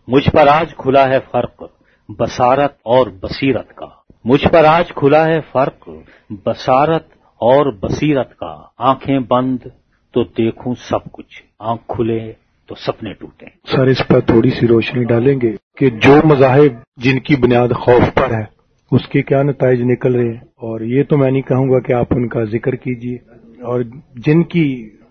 مجھ پر آج کھلا ہے فرق بصارت اور بصیرت کا، مجھ پر آج کھلا ہے فرق بصارت اور بصیرت کا، آنکھیں بند تو دیکھوں سب کچھ، آنکھ کھلے تو سپنے ٹوٹیں۔ سر اس پر تھوڑی سی روشنی ڈالیں گے کہ جو مذاہب جن کی بنیاد خوف پر ہے اس کے کیا نتائج نکل رہے ہیں، اور یہ تو میں نہیں کہوں گا کہ آپ ان کا ذکر کیجیے، اور جن کی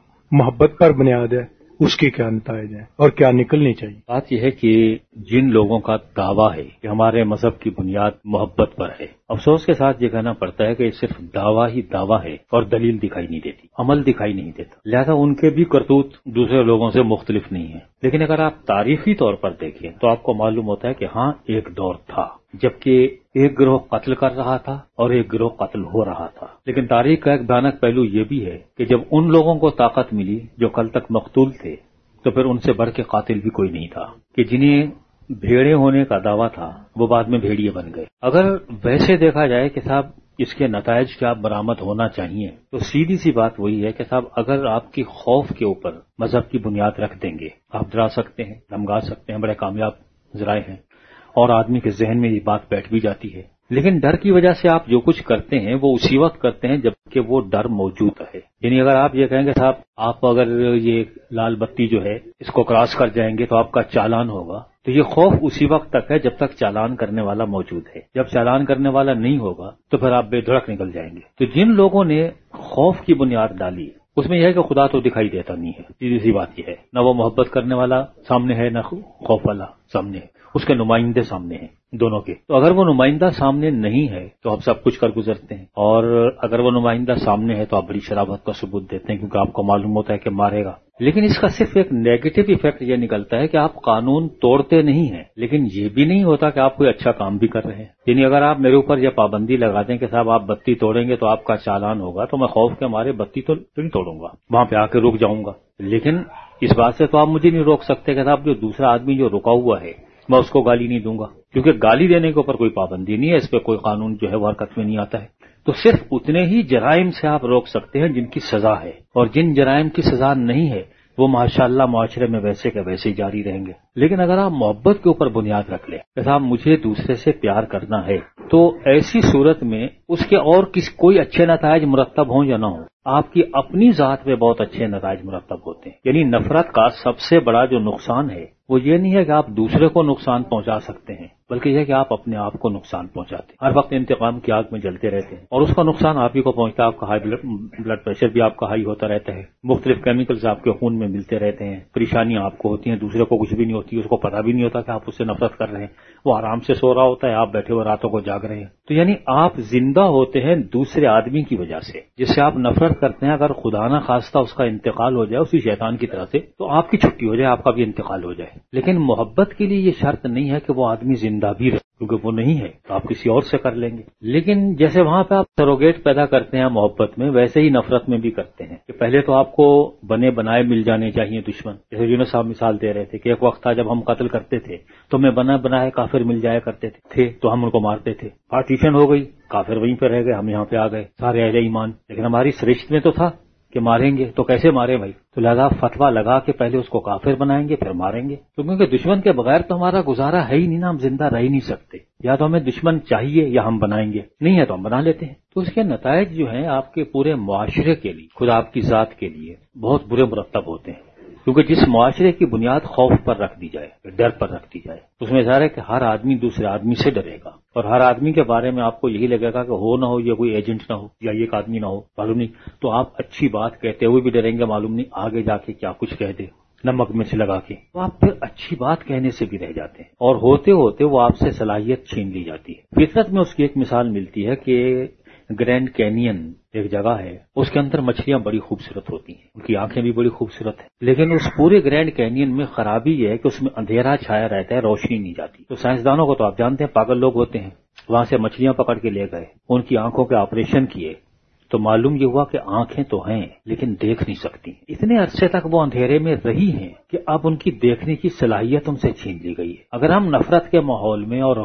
محبت پر بنیاد ہے اس کے کیا نتائج ہیں اور کیا نکلنی چاہیے۔ بات یہ ہے کہ جن لوگوں کا دعویٰ ہے کہ ہمارے مذہب کی بنیاد محبت پر ہے، افسوس کے ساتھ یہ کہنا پڑتا ہے کہ یہ صرف دعویٰ ہی دعویٰ ہے اور دلیل دکھائی نہیں دیتی، عمل دکھائی نہیں دیتا، لہذا ان کے بھی کرتوت دوسرے لوگوں سے مختلف نہیں ہیں۔ لیکن اگر آپ تاریخی طور پر دیکھیں تو آپ کو معلوم ہوتا ہے کہ ہاں ایک دور تھا جبکہ ایک گروہ قتل کر رہا تھا اور ایک گروہ قتل ہو رہا تھا، لیکن تاریخ کا ایک بھیانک پہلو یہ بھی ہے کہ جب ان لوگوں کو طاقت ملی جو کل تک مقتول تھے تو پھر ان سے بڑھ کے قاتل بھی کوئی نہیں تھا، کہ جنہیں بھیڑے ہونے کا دعویٰ تھا وہ بعد میں بھیڑیے بن گئے۔ اگر ویسے دیکھا جائے کہ صاحب اس کے نتائج کیا برآمد ہونا چاہیے تو سیدھی سی بات وہی ہے کہ صاحب اگر آپ کی خوف کے اوپر مذہب کی بنیاد رکھ دیں گے، آپ ڈرا سکتے ہیں، دھمکا سکتے ہیں، بڑے کامیاب ذرائع ہیں اور آدمی کے ذہن میں یہ بات بیٹھ بھی جاتی ہے، لیکن ڈر کی وجہ سے آپ جو کچھ کرتے ہیں وہ اسی وقت کرتے ہیں جبکہ وہ ڈر موجود ہے۔ یعنی اگر آپ یہ کہیں گے صاحب آپ اگر یہ لال بتی جو ہے اس کو کراس کر جائیں گے تو آپ کا چالان ہوگا، تو یہ خوف اسی وقت تک ہے جب تک چالان کرنے والا موجود ہے، جب چالان کرنے والا نہیں ہوگا تو پھر آپ بے دھڑک نکل جائیں گے۔ تو جن لوگوں نے خوف کی بنیاد ڈالی اس میں یہ ہے کہ خدا تو دکھائی دیتا نہیں ہے، سیدھی سی بات یہ ہے، نہ وہ محبت کرنے والا سامنے ہے نہ خوف والا سامنے ہے، اس کے نمائندے سامنے ہیں دونوں کے۔ تو اگر وہ نمائندہ سامنے نہیں ہے تو آپ سب کچھ کر گزرتے ہیں، اور اگر وہ نمائندہ سامنے ہے تو آپ بڑی شرافت کا ثبوت دیتے ہیں کیونکہ آپ کو معلوم ہوتا ہے کہ مارے گا۔ لیکن اس کا صرف ایک نیگیٹو ایفیکٹ یہ نکلتا ہے کہ آپ قانون توڑتے نہیں ہیں، لیکن یہ بھی نہیں ہوتا کہ آپ کوئی اچھا کام بھی کر رہے ہیں۔ یعنی اگر آپ میرے اوپر یہ پابندی لگا دیں کہ صاحب آپ بتی توڑیں گے تو آپ کا چالان ہوگا، تو میں خوف کے مارے بتی تو نہیں توڑوں گا، وہاں پہ آ کے رک جاؤں گا۔ لیکن اس بات سے تو آپ مجھے نہیں روک سکتے کہ صاحب جو دوسرا آدمی جو رکا ہوا ہے میں اس کو گالی نہیں دوں گا، کیونکہ گالی دینے کے اوپر کوئی پابندی نہیں ہے، اس پہ کوئی قانون جو ہے وہ حرکت میں نہیں آتا ہے۔ تو صرف اتنے ہی جرائم سے آپ روک سکتے ہیں جن کی سزا ہے، اور جن جرائم کی سزا نہیں ہے وہ ماشاءاللہ معاشرے میں ویسے کے ویسے ہی جاری رہیں گے۔ لیکن اگر آپ محبت کے اوپر بنیاد رکھ لیں کہ صاحب مجھے دوسرے سے پیار کرنا ہے، تو ایسی صورت میں اس کے اور کوئی اچھے نتائج مرتب ہوں یا نہ ہوں، آپ کی اپنی ذات میں بہت اچھے نتائج مرتب ہوتے ہیں۔ یعنی نفرت کا سب سے بڑا جو نقصان ہے وہ یہ نہیں ہے کہ آپ دوسرے کو نقصان پہنچا سکتے ہیں، بلکہ یہ کہ آپ اپنے آپ کو نقصان پہنچاتے ہیں، ہر وقت انتقام کی آگ میں جلتے رہتے ہیں، اور اس کا نقصان آپ ہی کو پہنچتا ہے۔ آپ کا ہائی بلڈ پریشر بھی آپ کا ہائی ہوتا رہتا ہے، مختلف کیمیکلز آپ کے خون میں ملتے رہتے ہیں، پریشانیاں آپ کو ہوتی ہیں، دوسرے کو کچھ بھی نہیں ہوتی، اس کو پتہ بھی نہیں ہوتا کہ آپ اس سے نفرت کر رہے ہیں، وہ آرام سے سو رہا ہوتا ہے، آپ بیٹھے ہوئے راتوں کو جاگ رہے ہیں۔ تو یعنی آپ زندہ ہوتے ہیں دوسرے آدمی کی وجہ سے، جس سے آپ نفرت کرتے ہیں، اگر خدا نہ خواستہ اس کا انتقال ہو جائے اسی شیطان کی طرح سے تو آپ کی چھٹی ہو جائے، آپ کا بھی انتقال ہو جائے۔ لیکن محبت کے لیے یہ شرط نہیں ہے کہ وہ آدمی زندہ بھی رہے، کیونکہ وہ نہیں ہے تو آپ کسی اور سے کر لیں گے۔ لیکن جیسے وہاں پہ آپ سروگیٹ پیدا کرتے ہیں محبت میں، ویسے ہی نفرت میں بھی کرتے ہیں کہ پہلے تو آپ کو بنے بنائے مل جانے چاہیے دشمن، جیسے یونس صاحب مثال دے رہے تھے کہ ایک وقت تھا جب ہم قتل کرتے تھے تو میں بنا بنائے کافر مل جایا کرتے تھے تو ہم ان کو مارتے تھے، پارٹیشن ہو گئی، کافر وہیں پہ رہ گئے، ہم یہاں پہ آ گئے سارے اہل ایمان، لیکن ہماری سرشت میں تو تھا کہ ماریں گے، تو کیسے مارے بھائی؟ تو لہذا فتویٰ لگا کے پہلے اس کو کافر بنائیں گے پھر ماریں گے، کیونکہ دشمن کے بغیر تو ہمارا گزارا ہے ہی نہیں نا، ہم زندہ رہ ہی نہیں سکتے، یا تو ہمیں دشمن چاہیے یا ہم بنائیں گے، نہیں ہے تو ہم بنا لیتے ہیں۔ تو اس کے نتائج جو ہیں آپ کے پورے معاشرے کے لیے، خود آپ کی ذات کے لیے بہت برے مرتب ہوتے ہیں، کیونکہ جس معاشرے کی بنیاد خوف پر رکھ دی جائے، ڈر پر رکھ دی جائے، اس میں ظاہر ہے کہ ہر آدمی دوسرے آدمی سے ڈرے گا، اور ہر آدمی کے بارے میں آپ کو یہی لگے گا کہ ہو نہ ہو یہ کوئی ایجنٹ نہ ہو یا ایک آدمی نہ ہو، معلوم نہیں، تو آپ اچھی بات کہتے ہوئے بھی ڈریں گے، معلوم نہیں آگے جا کے کیا کچھ کہہ دے نمک میں سے لگا کے، تو آپ پھر اچھی بات کہنے سے بھی رہ جاتے ہیں، اور ہوتے ہوتے وہ آپ سے صلاحیت چھین لی جاتی ہے۔ فطرت میں اس کی ایک مثال ملتی ہے کہ گرینڈ کینین ایک جگہ ہے، اس کے اندر مچھلیاں بڑی خوبصورت ہوتی ہیں، ان کی آنکھیں بھی بڑی خوبصورت ہیں، لیکن اس پورے گرینڈ کینین میں خرابی یہ ہے کہ اس میں اندھیرا چھایا رہتا ہے، روشنی نہیں جاتی۔ تو سائنسدانوں کو تو آپ جانتے ہیں پاگل لوگ ہوتے ہیں، وہاں سے مچھلیاں پکڑ کے لے گئے، ان کی آنکھوں کے آپریشن کیے تو معلوم یہ ہوا کہ آنکھیں تو ہیں لیکن دیکھ نہیں سکتی، اتنے عرصے تک وہ اندھیرے میں رہی ہیں کہ اب ان کی دیکھنے کی صلاحیت ان سے چھین لی گئی ہے۔ اگر ہم نفرت کے ماحول میں اور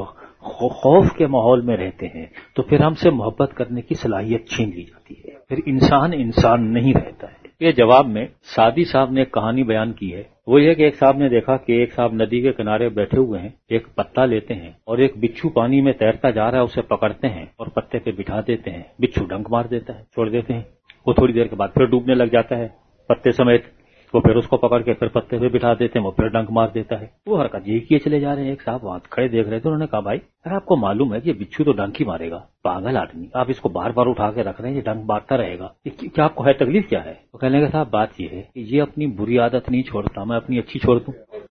خوف کے ماحول میں رہتے ہیں تو پھر ہم سے محبت کرنے کی صلاحیت چھین لی جاتی ہے، پھر انسان نہیں رہتا ہے۔ ये जवाब में सादी साहब ने एक कहानी बयान की है। वो ये कि एक साहब ने देखा कि एक साहब नदी के किनारे बैठे हुए हैं, एक पत्ता लेते हैं और एक बिच्छू पानी में तैरता जा रहा है, उसे पकड़ते हैं और पत्ते पे बिठा देते हैं। बिच्छू डंक मार देता है, छोड़ देते हैं। वो थोड़ी देर के बाद फिर डूबने लग जाता है पत्ते समेत। वो फिर उसको पकड़ के फिर पत्ते पे बिठा देते हैं, वो फिर डंक मार देता है। वो हरकत यही किए चले जा रहे हैं। एक साहब वहां खड़े देख रहे थे, उन्होंने कहा भाई अगर आपको मालूम है कि ये बिच्छू तो डंक ही मारेगा, पागल आदमी, आप इसको बार बार उठा के रख रहे हैं, ये डंक मारता रहेगा, क्या आपको है, तकलीफ क्या है? तो कहने का साहब बात ये है कि ये अपनी बुरी आदत नहीं छोड़ता, मैं अपनी अच्छी छोड़ दूं।